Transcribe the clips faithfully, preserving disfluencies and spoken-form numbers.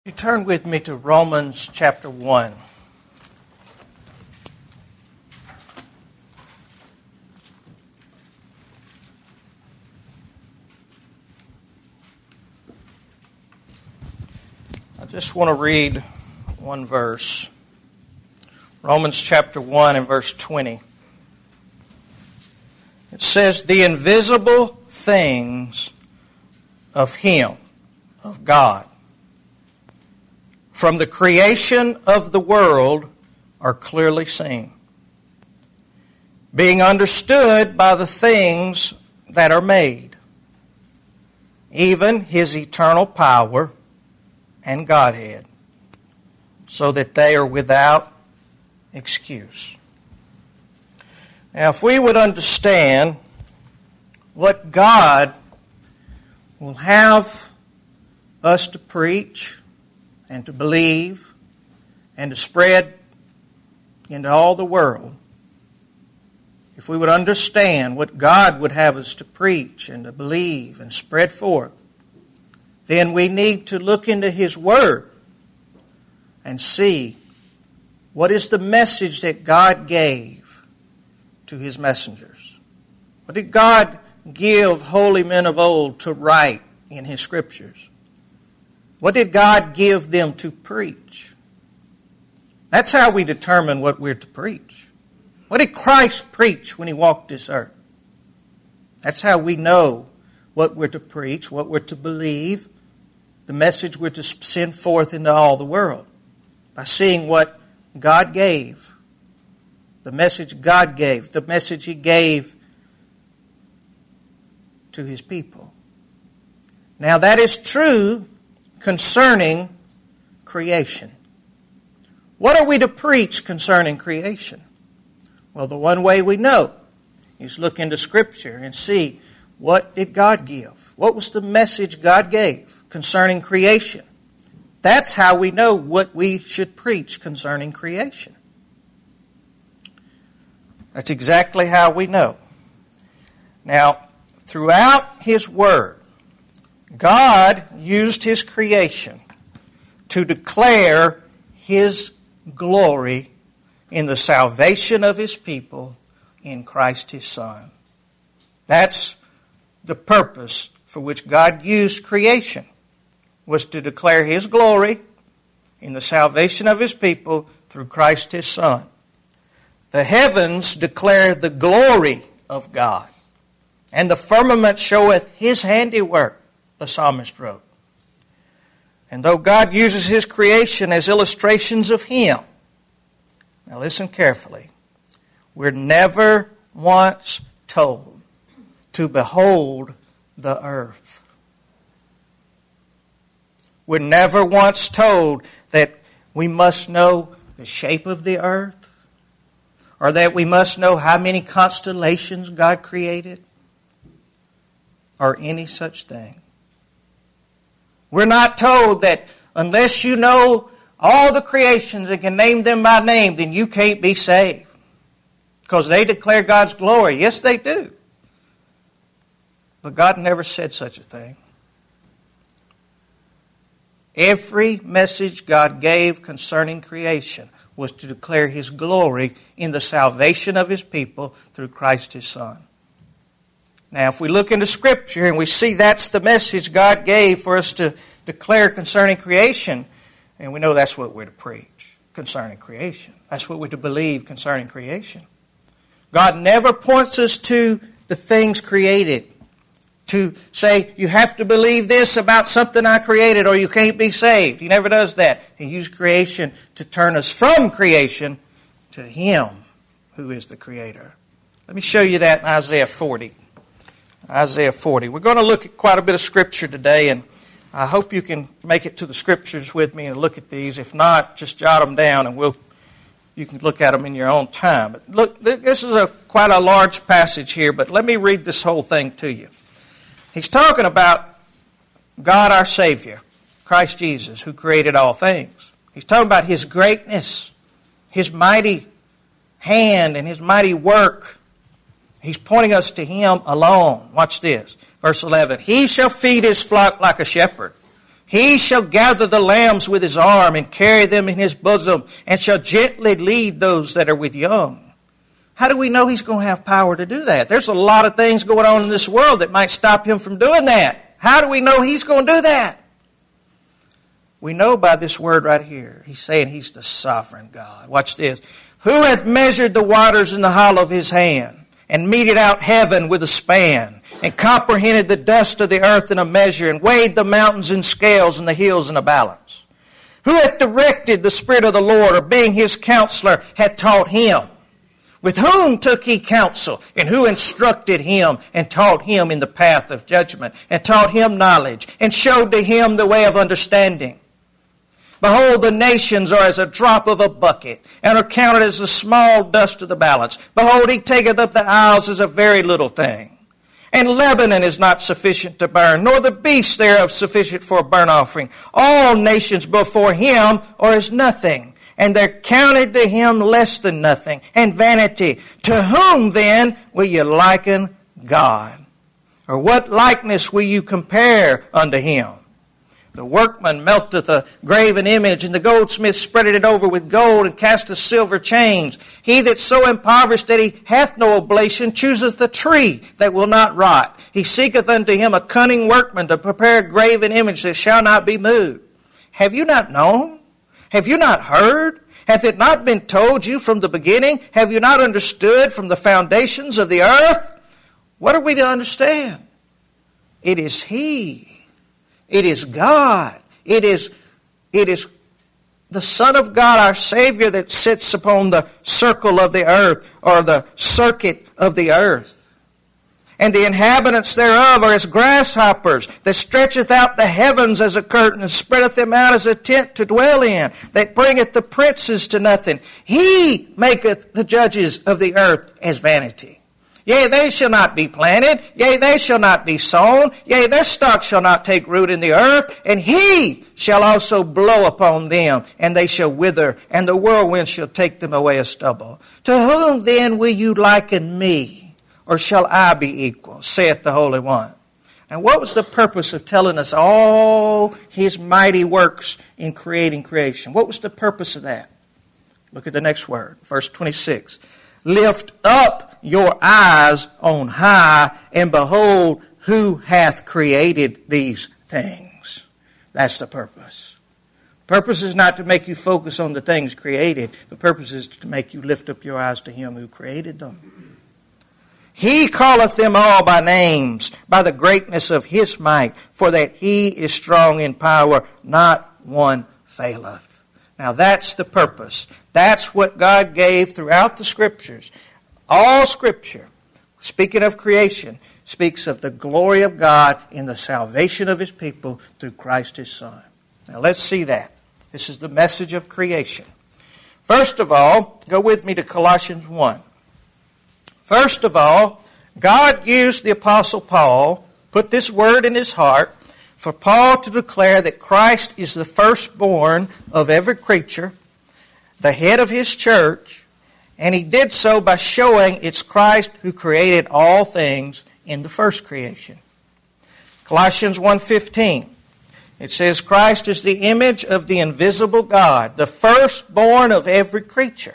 You turn with me to Romans chapter one. I just want to read one verse. Romans chapter one and verse twenty. It says, "The invisible things of Him, of God, from the creation of the world are clearly seen, being understood by the things that are made, even His eternal power and Godhead, so that they are without excuse." Now, if we would understand what God will have us to preach and to believe and to spread into all the world, if we would understand what God would have us to preach and to believe and spread forth, then we need to look into His Word and see what is the message that God gave to His messengers. What did God give holy men of old to write in His Scriptures? What did God give them to preach? That's how we determine what we're to preach. What did Christ preach when He walked this earth? That's how we know what we're to preach, what we're to believe, the message we're to send forth into all the world, by seeing what God gave, the message God gave, the message He gave to His people. Now that is true concerning creation. What are we to preach concerning creation? Well, the one way we know is look into Scripture and see, what did God give? What was the message God gave concerning creation? That's how we know what we should preach concerning creation. That's exactly how we know. Now, throughout His Word, God used His creation to declare His glory in the salvation of His people in Christ His Son. That's the purpose for which God used creation, was to declare His glory in the salvation of His people through Christ His Son. The heavens declare the glory of God, and the firmament showeth His handiwork, the psalmist wrote. And though God uses His creation as illustrations of Him, now listen carefully, we're never once told to behold the earth. We're never once told that we must know the shape of the earth, or that we must know how many constellations God created, or any such thing. We're not told that unless you know all the creations and can name them by name, then you can't be saved, because they declare God's glory. Yes, they do. But God never said such a thing. Every message God gave concerning creation was to declare His glory in the salvation of His people through Christ His Son. Now, if we look into Scripture and we see that's the message God gave for us to declare concerning creation, and we know that's what we're to preach concerning creation. That's what we're to believe concerning creation. God never points us to the things created to say, you have to believe this about something I created or you can't be saved. He never does that. He used creation to turn us from creation to Him who is the Creator. Let me show you that in Isaiah forty. Isaiah forty. We're going to look at quite a bit of Scripture today, and I hope you can make it to the Scriptures with me and look at these. If not, just jot them down, and we'll you can look at them in your own time. But look, this is a quite a large passage here, but let me read this whole thing to you. He's talking about God our Savior, Christ Jesus, who created all things. He's talking about His greatness, His mighty hand, and His mighty work. He's pointing us to Him alone. Watch this. Verse eleven. He shall feed His flock like a shepherd. He shall gather the lambs with his arm and carry them in his bosom, and shall gently lead those that are with young. How do we know he's going to have power to do that? There's a lot of things going on in this world that might stop him from doing that. How do we know he's going to do that? We know by this word right here. He's saying he's the sovereign God. Watch this. Who hath measured the waters in the hollow of his hand, and meted out heaven with a span, and comprehended the dust of the earth in a measure, and weighed the mountains in scales and the hills in a balance? Who hath directed the Spirit of the Lord, or being his counselor, hath taught him? With whom took he counsel, and who instructed him, and taught him in the path of judgment, and taught him knowledge, and showed to him the way of understanding? Behold, the nations are as a drop of a bucket, and are counted as the small dust of the balance. Behold, he taketh up the isles as a very little thing. And Lebanon is not sufficient to burn, nor the beasts thereof sufficient for a burnt offering. All nations before him are as nothing, and they're counted to him less than nothing, and vanity. To whom then will you liken God? Or what likeness will you compare unto him? The workman melteth a graven image, and the goldsmith spreadeth it over with gold, and casteth silver chains. He that's so impoverished that he hath no oblation chooseth a tree that will not rot. He seeketh unto him a cunning workman to prepare a graven image that shall not be moved. Have you not known? Have you not heard? Hath it not been told you from the beginning? Have you not understood from the foundations of the earth? What are we to understand? It is He. It is God. It is, it is the Son of God, our Savior, that sits upon the circle of the earth, or the circuit of the earth. And the inhabitants thereof are as grasshoppers, that stretcheth out the heavens as a curtain, and spreadeth them out as a tent to dwell in, that bringeth the princes to nothing. He maketh the judges of the earth as vanity. Yea, they shall not be planted. Yea, they shall not be sown. Yea, their stock shall not take root in the earth. And he shall also blow upon them, and they shall wither, and the whirlwind shall take them away as stubble. To whom then will you liken me? Or shall I be equal, saith the Holy One? And what was the purpose of telling us all his mighty works in creating creation? What was the purpose of that? Look at the next word, verse twenty-six. Lift up your eyes on high, and behold who hath created these things. That's the purpose. The purpose is not to make you focus on the things created. The purpose is to make you lift up your eyes to him who created them. He calleth them all by names, by the greatness of his might, for that he is strong in power, not one faileth. Now that's the purpose. That's what God gave throughout the Scriptures. All Scripture, speaking of creation, speaks of the glory of God in the salvation of his people through Christ his Son. Now let's see that. This is the message of creation. First of all, go with me to Colossians one. First of all, God used the Apostle Paul, put this word in his heart, for Paul to declare that Christ is the firstborn of every creature, the head of his church, and he did so by showing it's Christ who created all things in the first creation. Colossians one fifteen, it says, Christ is the image of the invisible God, the firstborn of every creature.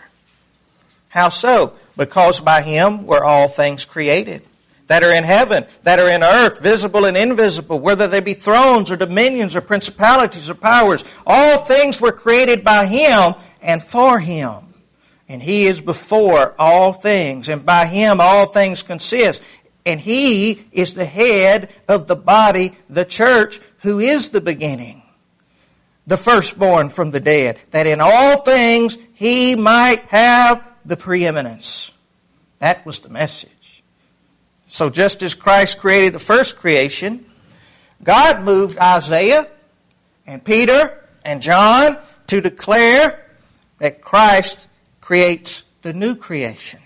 How so? Because by him were all things created, that are in heaven, that are in earth, visible and invisible, whether they be thrones or dominions or principalities or powers. All things were created by him and for him. And he is before all things, and by him all things consist. And he is the head of the body, the church, who is the beginning, the firstborn from the dead, that in all things he might have the preeminence. That was the message. So just as Christ created the first creation, God moved Isaiah and Peter and John to declare that Christ creates the new creation.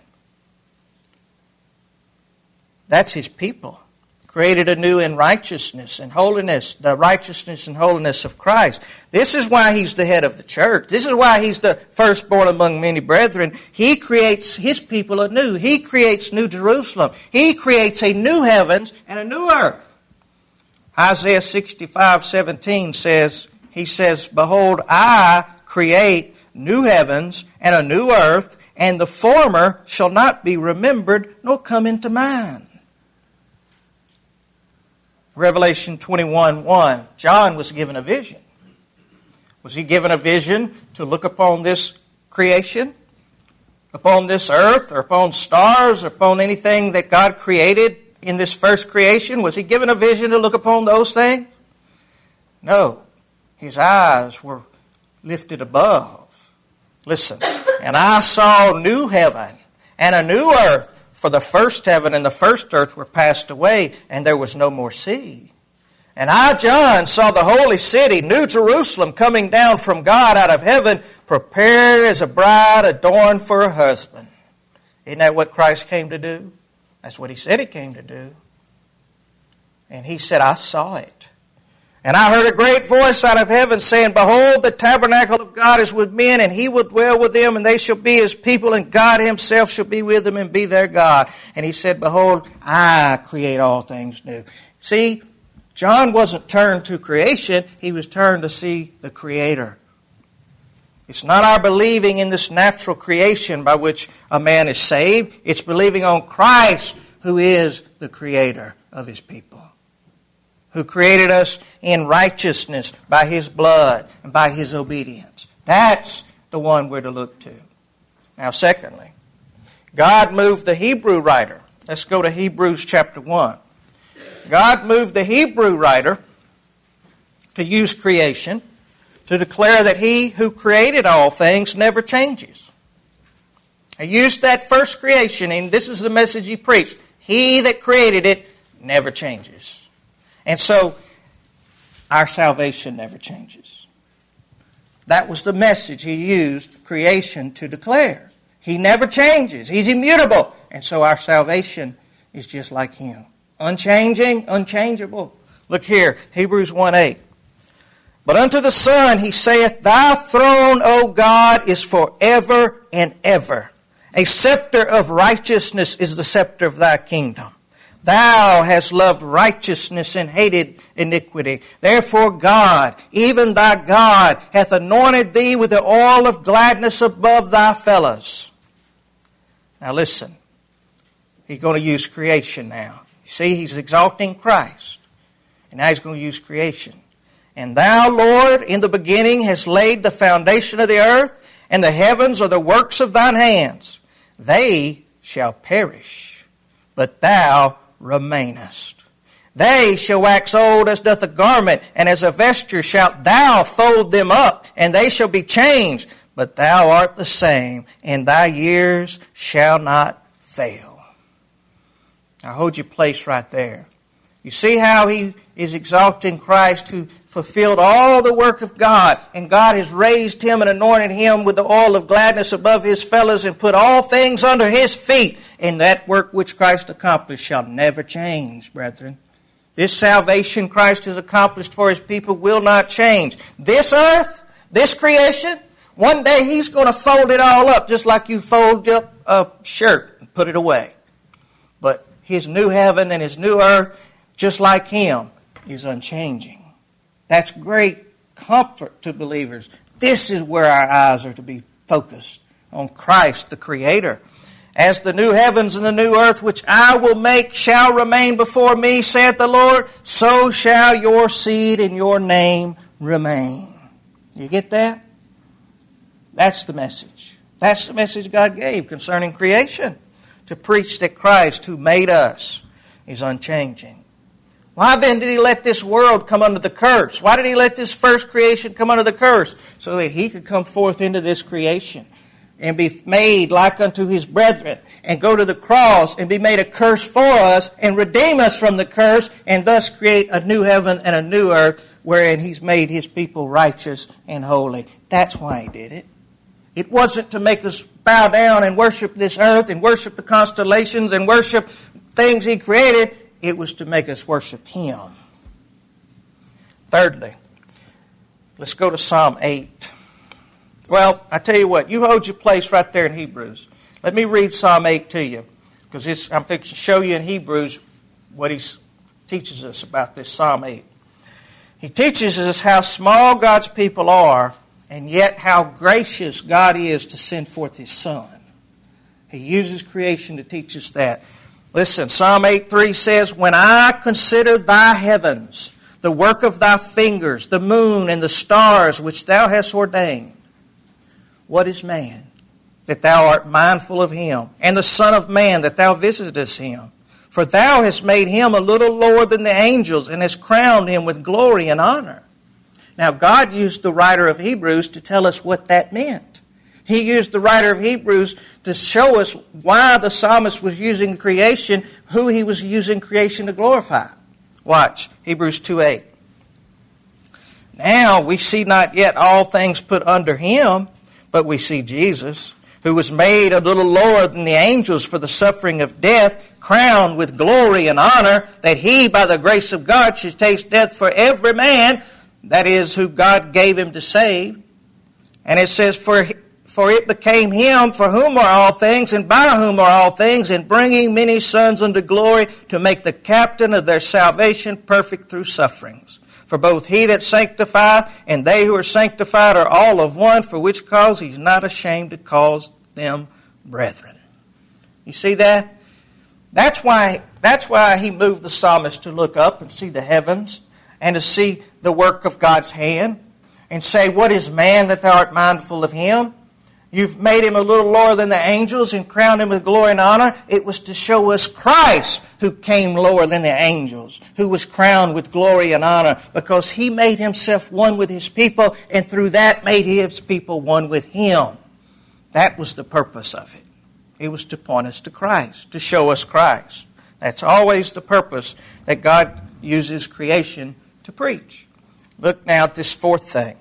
That's his people. Created anew in righteousness and holiness, the righteousness and holiness of Christ. This is why he's the head of the church. This is why he's the firstborn among many brethren. He creates his people anew. He creates New Jerusalem. He creates a new heavens and a new earth. Isaiah sixty-five seventeen says, he says, behold, I create new heavens and a new earth, and the former shall not be remembered nor come into mind. Revelation twenty-one one, John was given a vision. Was he given a vision to look upon this creation, upon this earth, or upon stars, or upon anything that God created in this first creation? Was he given a vision to look upon those things? No. His eyes were lifted above. Listen. And I saw new heaven and a new earth, for the first heaven and the first earth were passed away, and there was no more sea. And I, John, saw the holy city, New Jerusalem, coming down from God out of heaven, prepared as a bride adorned for her husband. Isn't that what Christ came to do? That's what he said he came to do. And he said, I saw it. And I heard a great voice out of heaven saying, behold, the tabernacle of God is with men, and he will dwell with them, and they shall be his people, and God himself shall be with them and be their God. And he said, behold, I create all things new. See, John wasn't turned to creation, he was turned to see the Creator. It's not our believing in this natural creation by which a man is saved. It's believing on Christ, who is the Creator of his people, who created us in righteousness by his blood and by his obedience. That's the one we're to look to. Now, secondly, God moved the Hebrew writer. Let's go to Hebrews chapter one. God moved the Hebrew writer to use creation to declare that he who created all things never changes. He used that first creation, and this is the message he preached. He that created it never changes. And so, our salvation never changes. That was the message he used creation to declare. He never changes. He's immutable. And so our salvation is just like him. Unchanging, unchangeable. Look here, Hebrews one eight. But unto the Son he saith, thy throne, O God, is forever and ever. A scepter of righteousness is the scepter of thy kingdom. Thou hast loved righteousness and hated iniquity. Therefore God, even thy God, hath anointed thee with the oil of gladness above thy fellows. Now listen. He's going to use creation now. See, he's exalting Christ. And now he's going to use creation. And thou, Lord, in the beginning hast laid the foundation of the earth, and the heavens are the works of thine hands. They shall perish, but thou remainest. They shall wax old as doth a garment, and as a vesture shalt thou fold them up, and they shall be changed. But thou art the same, and thy years shall not fail. Now hold your place right there. You see how he is exalting Christ who fulfilled all the work of God, and God has raised him and anointed him with the oil of gladness above his fellows and put all things under his feet. And that work which Christ accomplished shall never change, brethren. This salvation Christ has accomplished for his people will not change. This earth, this creation, one day he's going to fold it all up just like you fold up a shirt and put it away. But his new heaven and his new earth, just like him, is unchanging. That's great comfort to believers. This is where our eyes are to be focused, on Christ the Creator. As the new heavens and the new earth which I will make shall remain before me, saith the Lord, so shall your seed and your name remain. You get that? That's the message. That's the message God gave concerning creation. To preach that Christ, who made us, is unchanging. Why then did he let this world come under the curse? Why did he let this first creation come under the curse? So that he could come forth into this creation and be made like unto his brethren and go to the cross and be made a curse for us and redeem us from the curse and thus create a new heaven and a new earth wherein he's made his people righteous and holy. That's why he did it. It wasn't to make us bow down and worship this earth and worship the constellations and worship things he created. It was to make us worship him. Thirdly, let's go to Psalm eight. Well, I tell you what, you hold your place right there in Hebrews. Let me read Psalm eight to you, because I'm fixing to show you in Hebrews what he teaches us about this Psalm eight. He teaches us how small God's people are, and yet how gracious God is to send forth His Son. He uses creation to teach us that. Listen, Psalm eight three says, "When I consider thy heavens, the work of thy fingers, the moon and the stars which thou hast ordained, what is man, that thou art mindful of him, and the Son of man, that thou visitest him? For thou hast made him a little lower than the angels, and hast crowned him with glory and honor." Now, God used the writer of Hebrews to tell us what that meant. He used the writer of Hebrews to show us why the psalmist was using creation, who he was using creation to glorify. Watch, Hebrews two eight. "Now we see not yet all things put under him, but we see Jesus, who was made a little lower than the angels for the suffering of death, crowned with glory and honor, that he, by the grace of God, should taste death for every man, that is, who God gave him to save." And it says, For for it became him for whom are all things, and by whom are all things, in bringing many sons unto glory, to make the captain of their salvation perfect through sufferings. For both he that sanctifieth and they who are sanctified are all of one, for which cause he's not ashamed to call them brethren. You see that? That's why, that's why he moved the psalmist to look up and see the heavens and to see the work of God's hand and say, "What is man that thou art mindful of him? You've made him a little lower than the angels and crowned him with glory and honor." It was to show us Christ, who came lower than the angels, who was crowned with glory and honor, because he made himself one with his people, and through that made his people one with him. That was the purpose of it. It was to point us to Christ, to show us Christ. That's always the purpose that God uses creation to preach. Look now at this fourth thing.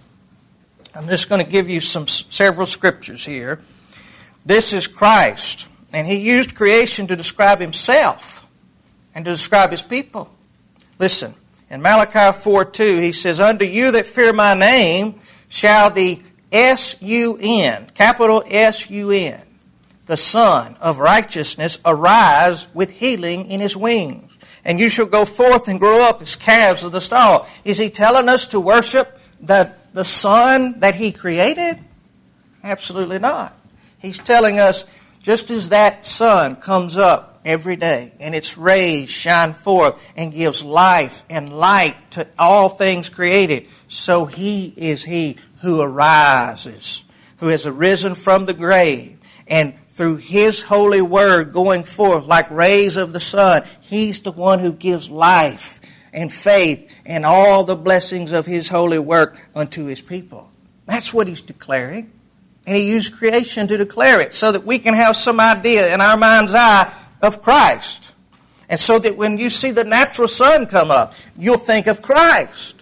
I'm just going to give you some several scriptures here. This is Christ, and he used creation to describe himself and to describe his people. Listen, in Malachi four two, he says, "Unto you that fear my name shall the S U N, capital S U N, the Son of Righteousness, arise with healing in his wings. And you shall go forth and grow up as calves of the stall." Is he telling us to worship the, the Son that he created? Absolutely not. He's telling us, just as that sun comes up every day and its rays shine forth and gives life and light to all things created, so he is he who arises, who has arisen from the grave, and through his holy word going forth like rays of the sun, he's the one who gives life and faith and all the blessings of his holy work unto his people. That's what he's declaring. And he used creation to declare it so that we can have some idea in our mind's eye of Christ. And so that when you see the natural sun come up, you'll think of Christ.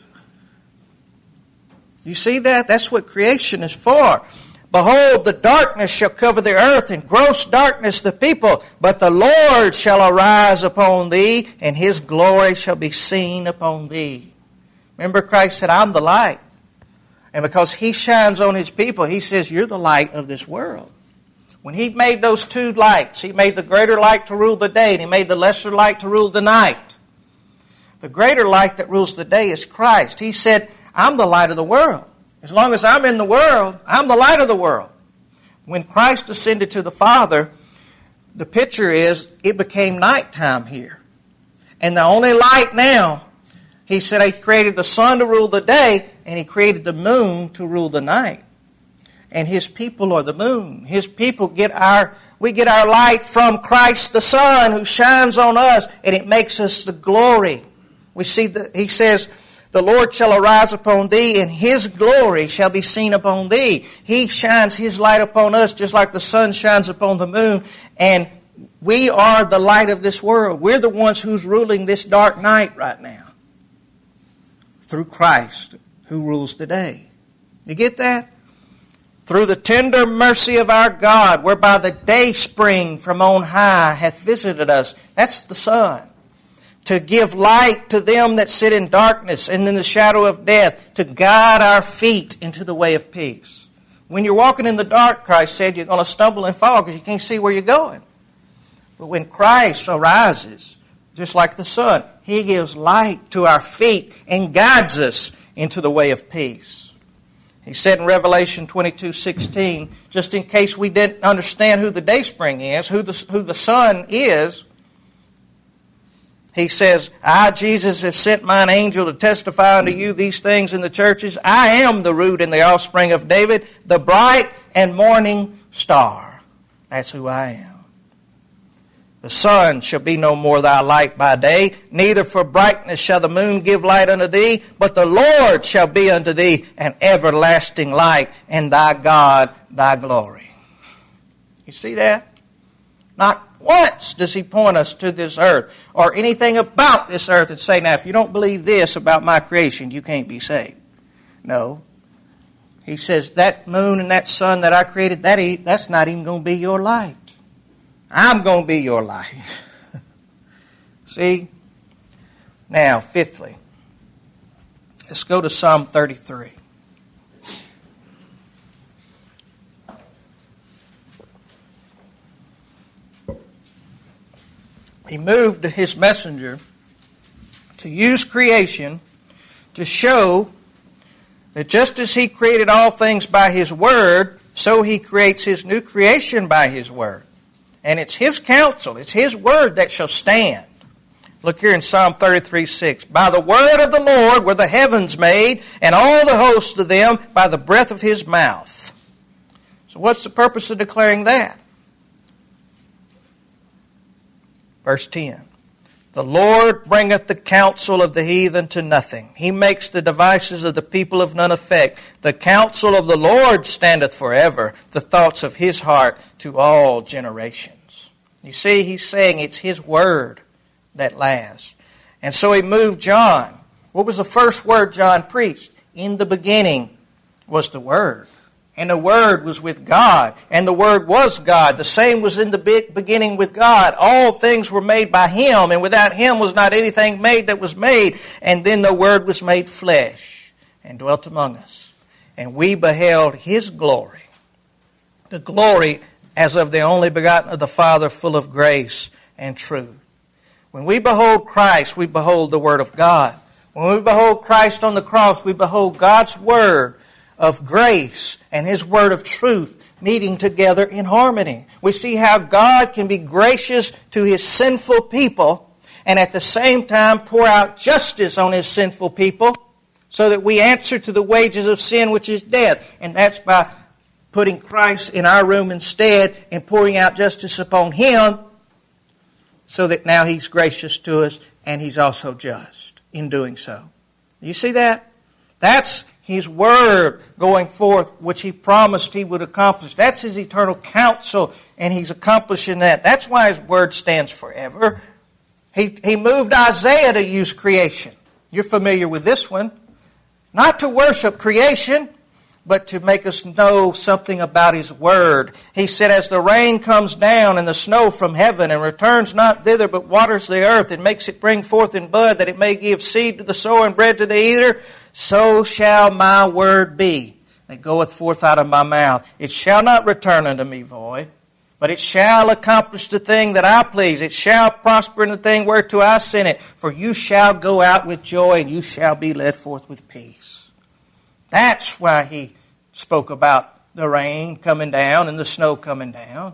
You see that? That's what creation is for. "Behold, the darkness shall cover the earth, and gross darkness the people. But the Lord shall arise upon thee, and his glory shall be seen upon thee." Remember, Christ said, "I'm the light." And because he shines on his people, he says, "You're the light of this world." When he made those two lights, he made the greater light to rule the day, and he made the lesser light to rule the night. The greater light that rules the day is Christ. He said, "I'm the light of the world. As long as I'm in the world, I'm the light of the world." When Christ ascended to the Father, the picture is it became nighttime here. And the only light now, he said he created the sun to rule the day, and he created the moon to rule the night. And his people are the moon. His people get our, we get our light from Christ the Son, who shines on us, and it makes us the glory. We see that he says, "The Lord shall arise upon thee, and his glory shall be seen upon thee." He shines his light upon us just like the sun shines upon the moon. And we are the light of this world. We're the ones who's ruling this dark night right now. Through Christ, who rules the day. You get that? "Through the tender mercy of our God, whereby the day spring from on high hath visited us." That's the sun. "To give light to them that sit in darkness and in the shadow of death, to guide our feet into the way of peace." When you're walking in the dark, Christ said, you're going to stumble and fall because you can't see where you're going. But when Christ arises, just like the sun, He gives light to our feet and guides us into the way of peace. He said in Revelation twenty-two sixteen, just in case we didn't understand who the dayspring is, who the, who the sun is, he says, I, Jesus, have sent mine angel to testify unto you these things in the churches. I am the root and the offspring of David, the bright and morning star. That's who I am. The sun shall be no more thy light by day, neither for brightness shall the moon give light unto thee, but the Lord shall be unto thee an everlasting light, and thy God thy glory. You see that? Not once does he point us to this earth or anything about this earth and say, now if you don't believe this about my creation, you can't be saved. No. He says that moon and that sun that I created, that ain't, that's not even going to be your light. I'm going to be your light. See? Now, fifthly, let's go to Psalm thirty-three. He moved his messenger to use creation to show that just as he created all things by his word, so he creates his new creation by his word. And it's his counsel, it's his word that shall stand. Look here in Psalm thirty-three six. By the word of the Lord were the heavens made, and all the hosts of them by the breath of his mouth. So what's the purpose of declaring that? Verse ten. The Lord bringeth the counsel of the heathen to nothing. He makes the devices of the people of none effect. The counsel of the Lord standeth forever, the thoughts of his heart to all generations. You see, he's saying it's his word that lasts. And so he moved John. What was the first word John preached? In the beginning was the Word. And the Word was with God. And the Word was God. The same was in the beginning with God. All things were made by Him. And without Him was not anything made that was made. And then the Word was made flesh and dwelt among us. And we beheld His glory. The glory as of the only begotten of the Father, full of grace and truth. When we behold Christ, we behold the Word of God. When we behold Christ on the cross, we behold God's Word of grace and His Word of truth meeting together in harmony. We see how God can be gracious to His sinful people and at the same time pour out justice on His sinful people so that we answer to the wages of sin, which is death. And that's by putting Christ in our room instead and pouring out justice upon Him so that now He's gracious to us and He's also just in doing so. You see that? That's His Word going forth, which He promised He would accomplish. That's His eternal counsel, and He's accomplishing that. That's why His Word stands forever. He, he moved Isaiah to use creation. You're familiar with this one. Not to worship creation, but to make us know something about His Word. He said, as the rain comes down and the snow from heaven and returns not thither, but waters the earth and makes it bring forth in bud, that it may give seed to the sower and bread to the eater, so shall my word be that goeth forth out of my mouth. It shall not return unto me void, but it shall accomplish the thing that I please. It shall prosper in the thing whereto I sent it. For you shall go out with joy, and you shall be led forth with peace. That's why He spoke about the rain coming down and the snow coming down.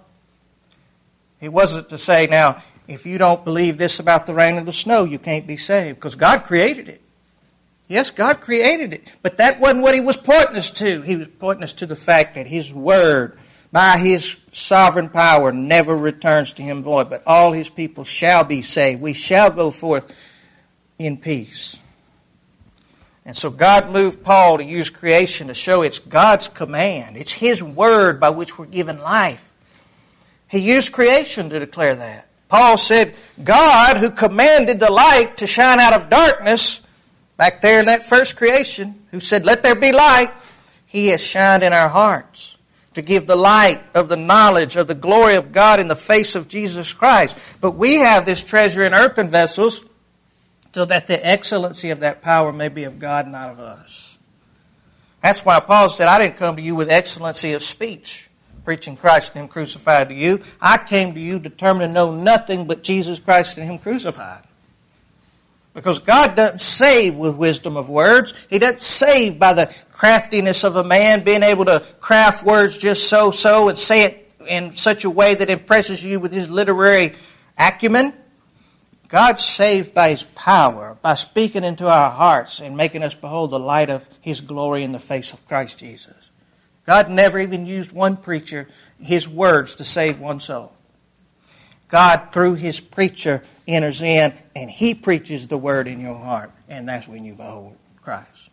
It wasn't to say, now, if you don't believe this about the rain and the snow, you can't be saved, because God created it. Yes, God created it, but that wasn't what He was pointing us to. He was pointing us to the fact that His Word, by His sovereign power, never returns to Him void, but all His people shall be saved. We shall go forth in peace. And so God moved Paul to use creation to show it's God's command. It's His Word by which we're given life. He used creation to declare that. Paul said, God, who commanded the light to shine out of darkness, back there in that first creation, who said, let there be light, He has shined in our hearts to give the light of the knowledge of the glory of God in the face of Jesus Christ. But we have this treasure in earthen vessels, so that the excellency of that power may be of God, not of us. That's why Paul said, I didn't come to you with excellency of speech, preaching Christ and Him crucified to you. I came to you determined to know nothing but Jesus Christ and Him crucified. Because God doesn't save with wisdom of words. He doesn't save by the craftiness of a man being able to craft words just so-so and say it in such a way that impresses you with his literary acumen. God's saved by His power, by speaking into our hearts and making us behold the light of His glory in the face of Christ Jesus. God never even used one preacher, his words, to save one soul. God, through His preacher, enters in and He preaches the word in your heart. And that's when you behold Christ.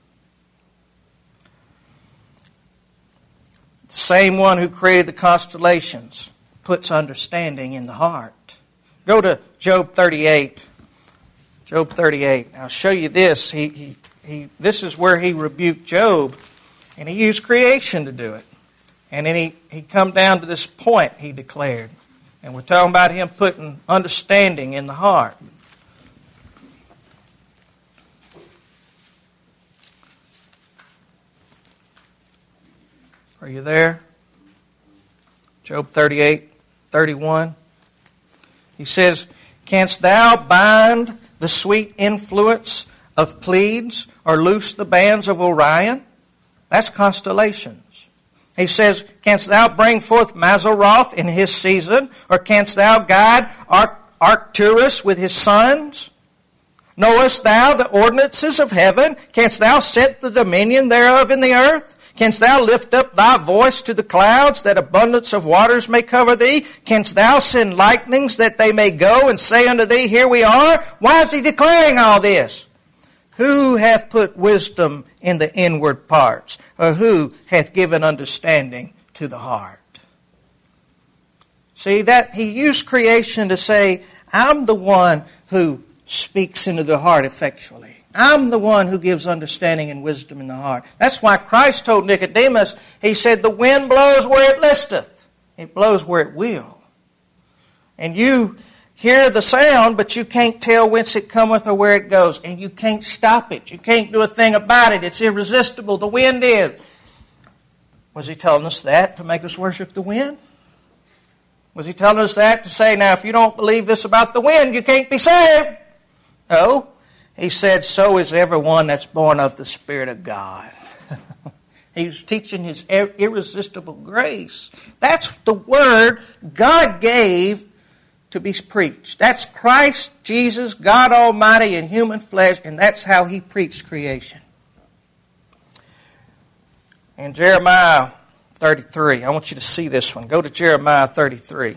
The same one who created the constellations puts understanding in the heart. Go to Job thirty-eight. Job thirty-eight. I'll show you this. He, he, he, this is where he rebuked Job, and he used creation to do it. And then he, he come down to this point, he declared. And we're talking about him putting understanding in the heart. Are you there? Job thirty-eight, thirty-one. He says, "Canst thou bind the sweet influence of Pleiades or loose the bands of Orion?" That's constellations. He says, "Canst thou bring forth Mazzaroth in his season? Or canst thou guide Arc- Arcturus with his sons? Knowest thou the ordinances of heaven? Canst thou set the dominion thereof in the earth? Canst thou lift up thy voice to the clouds, that abundance of waters may cover thee? Canst thou send lightnings, that they may go and say unto thee, Here we are? Why is he declaring all this? Who hath put wisdom in the inward parts? Or who hath given understanding to the heart? See, that he used creation to say, I'm the one who speaks into the heart effectually. I'm the one who gives understanding and wisdom in the heart. That's why Christ told Nicodemus, He said, the wind blows where it listeth. It blows where it will. And you hear the sound, but you can't tell whence it cometh or where it goes. And you can't stop it. You can't do a thing about it. It's irresistible. The wind is. Was He telling us that to make us worship the wind? Was He telling us that to say, now if you don't believe this about the wind, you can't be saved? No. He said, so is everyone that's born of the Spirit of God. He was teaching His irresistible grace. That's the word God gave to be preached. That's Christ Jesus, God Almighty in human flesh, and that's how He preached creation. In Jeremiah thirty-three, I want you to see this one. Go to Jeremiah thirty-three.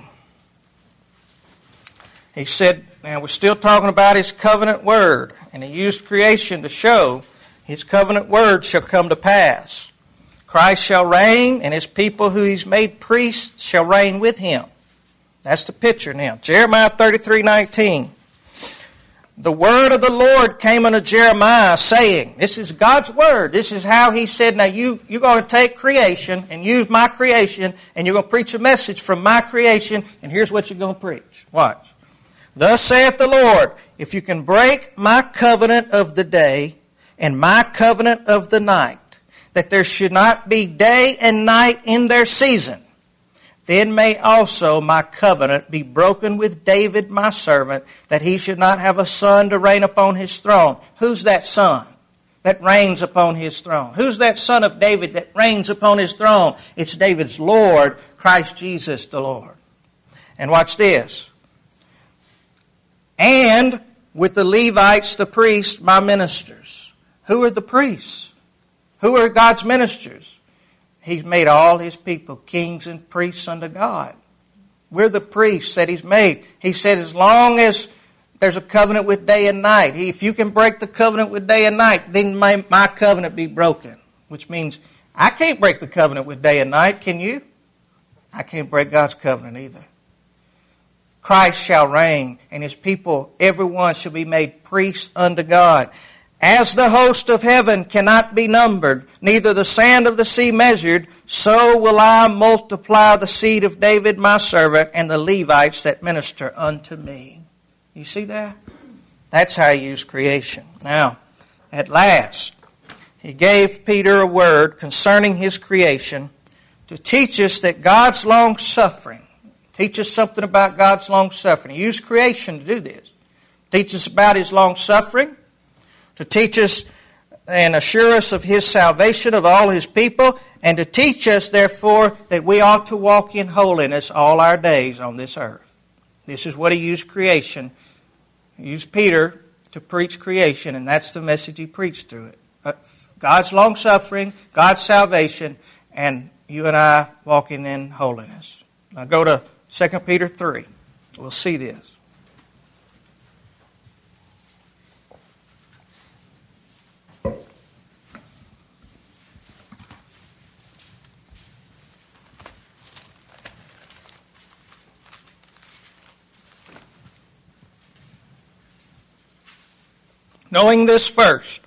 He said, now we're still talking about His covenant word, and He used creation to show His covenant word shall come to pass. Christ shall reign, and His people who He's made priests shall reign with Him. That's the picture now. Jeremiah thirty-three nineteen. The word of the Lord came unto Jeremiah, saying, this is God's word. This is how He said, now you, you're going to take creation and use my creation, and you're going to preach a message from my creation, and here's what you're going to preach. Watch. Thus saith the Lord, if you can break my covenant of the day and my covenant of the night, that there should not be day and night in their season, then may also my covenant be broken with David my servant, that he should not have a son to reign upon his throne. Who's that son that reigns upon his throne? Who's that son of David that reigns upon his throne? It's David's Lord, Christ Jesus the Lord. And watch this. And with the Levites, the priests, my ministers. Who are the priests? Who are God's ministers? He's made all His people kings and priests unto God. We're the priests that He's made. He said as long as there's a covenant with day and night, if you can break the covenant with day and night, then my, my covenant be broken. Which means I can't break the covenant with day and night, can you? I can't break God's covenant either. Christ shall reign, and His people, everyone, shall be made priests unto God. As the host of heaven cannot be numbered, neither the sand of the sea measured, so will I multiply the seed of David my servant and the Levites that minister unto me. You see that? That's how He used creation. Now, at last, He gave Peter a word concerning His creation to teach us that God's long-suffering, teach us something about God's long-suffering. He used creation to do this. Teach us about His long-suffering. to teach us and assure us of His salvation of all His people, and to teach us, therefore, that we ought to walk in holiness all our days on this earth. This is what He used creation. He used Peter to preach creation, and that's the message he preached through it. Uh, God's long-suffering, God's salvation, and you and I walking in holiness. Now go to Second Peter three. We'll see this. Knowing this first,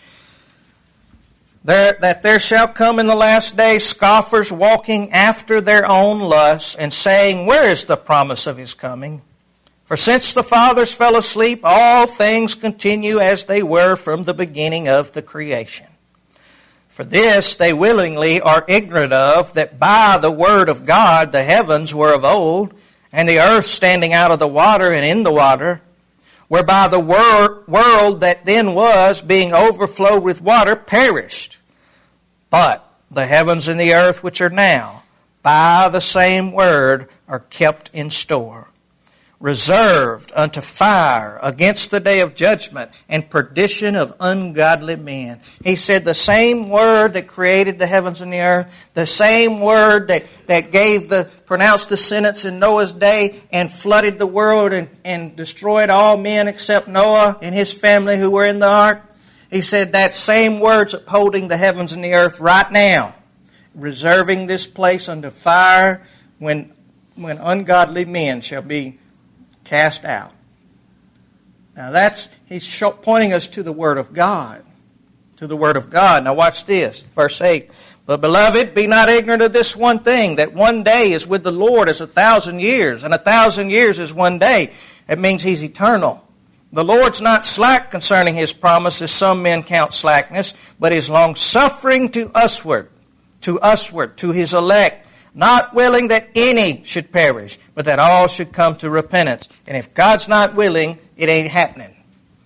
there, that there shall come in the last days scoffers walking after their own lusts, and saying, where is the promise of His coming? For since the fathers fell asleep, all things continue as they were from the beginning of the creation. For this they willingly are ignorant of, that by the word of God the heavens were of old, and the earth standing out of the water and in the water, whereby the wor- world that then was, being overflowed with water, perished. But the heavens and the earth which are now, by the same word, are kept in store, reserved unto fire against the day of judgment and perdition of ungodly men. He said the same word that created the heavens and the earth, the same word that, that gave the pronounced the sentence in Noah's day and flooded the world and, and destroyed all men except Noah and his family who were in the ark. He said that same word's upholding the heavens and the earth right now, reserving this place unto fire when, when ungodly men shall be cast out. Now that's, he's pointing us to the Word of God. To the Word of God. Now watch this, verse eight. But beloved, be not ignorant of this one thing, that one day is with the Lord as a thousand years, and a thousand years is one day. It means He's eternal. The Lord's not slack concerning His promise, as some men count slackness, but is long-suffering to usward, to usward, to His elect, not willing that any should perish, but that all should come to repentance. And if God's not willing, it ain't happening.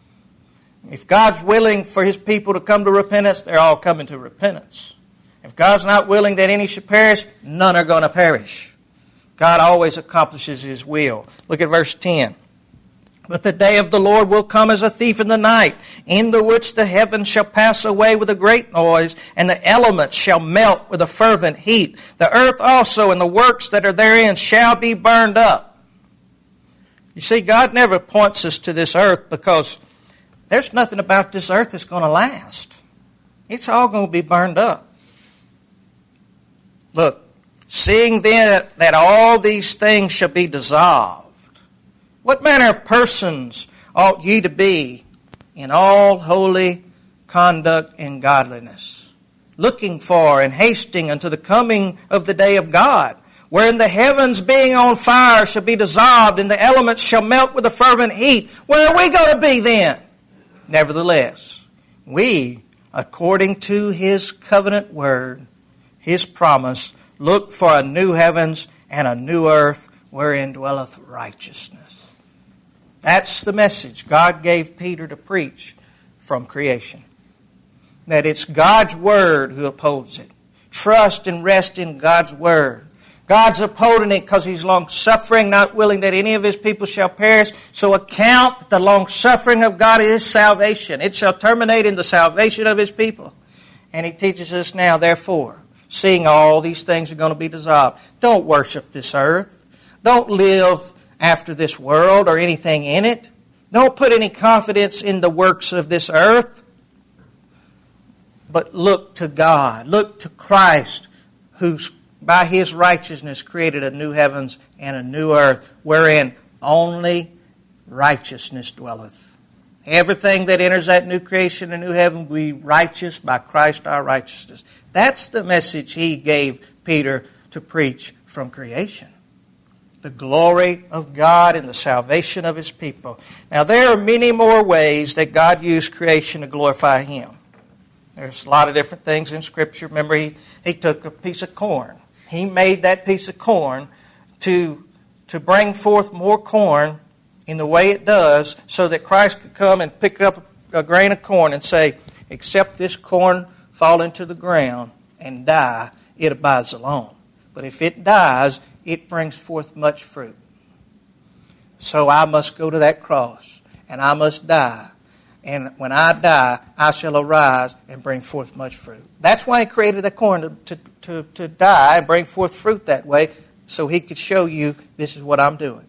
If God's willing for His people to come to repentance, they're all coming to repentance. If God's not willing that any should perish, none are going to perish. God always accomplishes His will. Look at verse ten. But the day of the Lord will come as a thief in the night, in the which the heavens shall pass away with a great noise, and the elements shall melt with a fervent heat. The earth also and the works that are therein shall be burned up. You see, God never points us to this earth because there's nothing about this earth that's going to last. It's all going to be burned up. Look, seeing then that all these things shall be dissolved, what manner of persons ought ye to be in all holy conduct and godliness, looking for and hasting unto the coming of the day of God, wherein the heavens being on fire shall be dissolved, and the elements shall melt with a fervent heat? Where are we going to be then? Nevertheless, we, according to His covenant word, His promise, look for a new heavens and a new earth wherein dwelleth righteousness. That's the message God gave Peter to preach from creation. That it's God's Word who upholds it. Trust and rest in God's Word. God's upholding it because He's long-suffering, not willing that any of His people shall perish. So account that the long-suffering of God is salvation. It shall terminate in the salvation of His people. And He teaches us now, therefore, seeing all these things are going to be dissolved, don't worship this earth. Don't live after this world or anything in it. Don't put any confidence in the works of this earth. But look to God. Look to Christ, who's by His righteousness created a new heavens and a new earth, wherein only righteousness dwelleth. Everything that enters that new creation and new heaven will be righteous by Christ our righteousness. That's the message He gave Peter to preach from creation. The glory of God and the salvation of His people. Now there are many more ways that God used creation to glorify Him. There's a lot of different things in Scripture. Remember, He, he took a piece of corn. He made that piece of corn to, to bring forth more corn in the way it does so that Christ could come and pick up a grain of corn and say, except this corn fall into the ground and die, it abides alone. But if it dies, it brings forth much fruit. So I must go to that cross, and I must die. And when I die, I shall arise and bring forth much fruit. That's why He created the corn, to, to, to, to die and bring forth fruit that way, so He could show you, this is what I'm doing.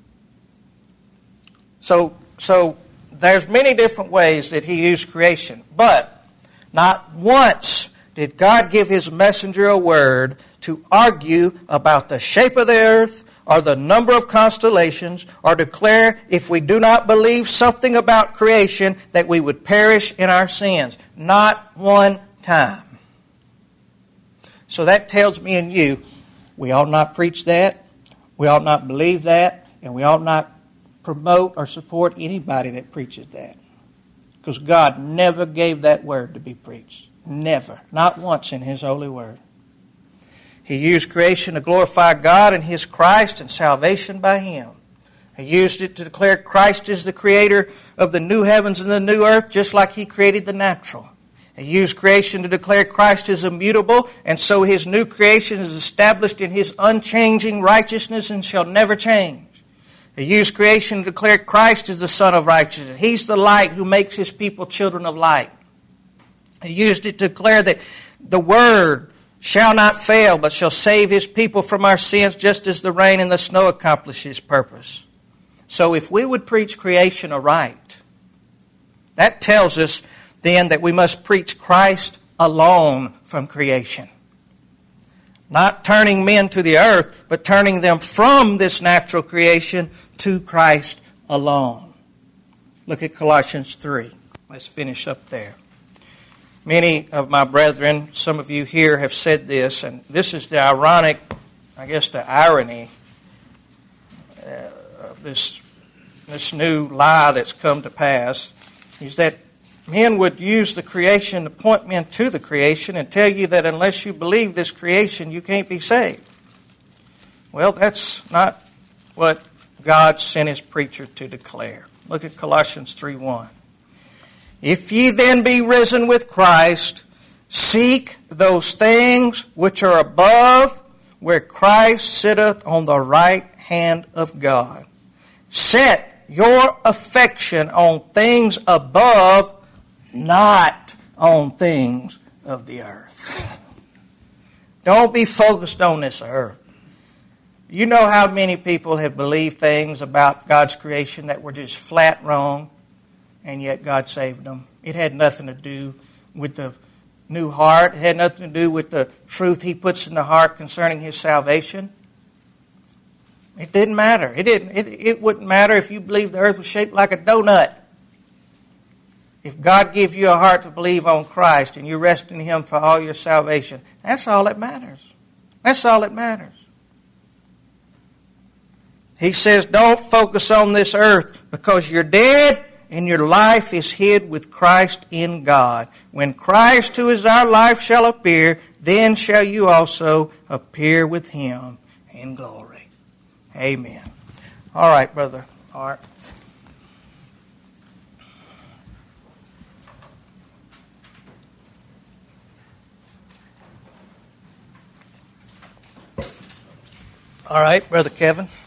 So, so there's many different ways that He used creation, but not once did God give His messenger a word to argue about the shape of the earth or the number of constellations, or declare if we do not believe something about creation that we would perish in our sins. Not one time. So that tells me and you, we ought not preach that, we ought not believe that, and we ought not promote or support anybody that preaches that. Because God never gave that word to be preached. Never. Not once in His holy word. He used creation to glorify God and His Christ and salvation by Him. He used it to declare Christ is the creator of the new heavens and the new earth, just like He created the natural. He used creation to declare Christ is immutable, and so His new creation is established in His unchanging righteousness and shall never change. He used creation to declare Christ is the Son of righteousness. He's the light who makes His people children of light. He used it to declare that the Word shall not fail, but shall save His people from our sins, just as the rain and the snow accomplish His purpose. So if we would preach creation aright, that tells us then that we must preach Christ alone from creation. Not turning men to the earth, but turning them from this natural creation to Christ alone. Look at Colossians three. Let's finish up there. Many of my brethren, some of you here have said this, and this is the ironic, I guess the irony uh, of this, this new lie that's come to pass, is that men would use the creation to point men to the creation and tell you that unless you believe this creation, you can't be saved. Well, that's not what God sent His preacher to declare. Look at Colossians three one. If ye then be risen with Christ, seek those things which are above, where Christ sitteth on the right hand of God. Set your affection on things above, not on things of the earth. Don't be focused on this earth. You know how many people have believed things about God's creation that were just flat wrong, and yet God saved them. It had nothing to do with the new heart. It had nothing to do with the truth He puts in the heart concerning His salvation. It didn't matter. It didn't. It, it wouldn't matter if you believed the earth was shaped like a donut. If God gives you a heart to believe on Christ and you rest in Him for all your salvation, that's all that matters. That's all that matters. He says, don't focus on this earth because you're dead and your life is hid with Christ in God. When Christ, who is our life, shall appear, then shall you also appear with Him in glory. Amen. All right, Brother Art. All right, Brother Kevin.